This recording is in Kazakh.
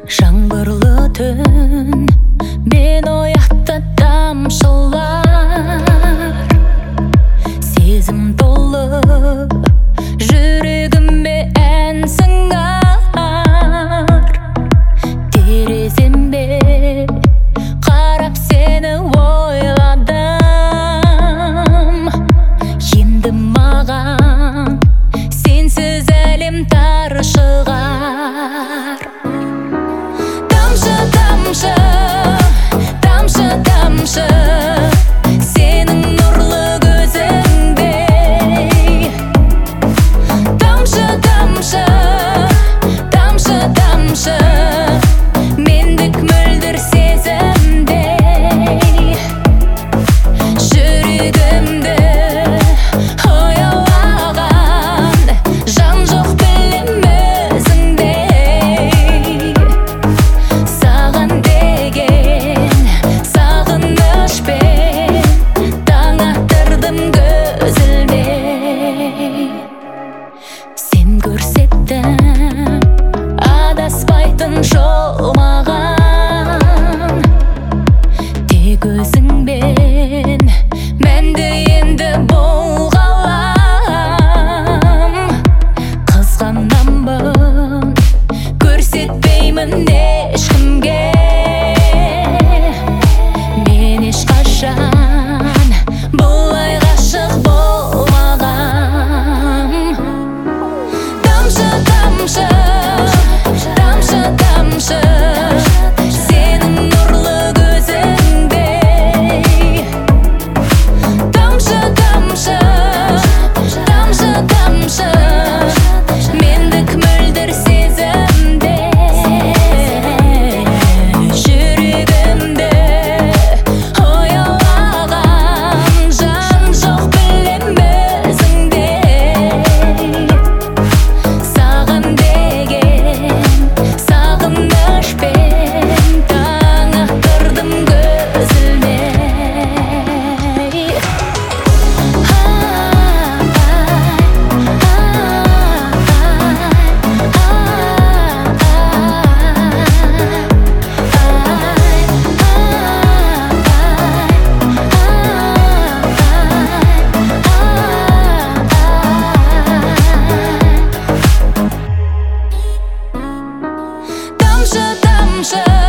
Жаңбырлы түн мен оятты тамшылар, сезім толы жүрегіме ән сыңар. Тереземде қарап сені ойладым, енді маған сенсіз әлем тар шығар. Тамшы, тамшы, тамшы, тамшы, сенің нұрлы көзіңдей. Тамшы, тамшы, тамшы, тамшы, мендік мөлдір сезімдей. Жүрегімді оялаған жан жоқ білем өзіңдей. Саған деген сағынышпен таң аттырдым көзілмей. Сен көрсеттің адаспайтын жол маған, тек өзіңмен мәңгі енді бұл ғалам. Қызғанамын, көрсетпеймін ешкімге, мен ешқашан бұлай ғашық болмағам. Тамшы, тамшы, тамшы, тамшы, сенің нұрлы көзіңдей. Тамшы, тамшы, тамшы, тамшы, мендік мөлдір сезімдей. Жүрегімді оялаған жан жоқ білем өзіңдей. Саған деген сағынышпен таң аттырдым көзілмей. Тамшы, тамшы,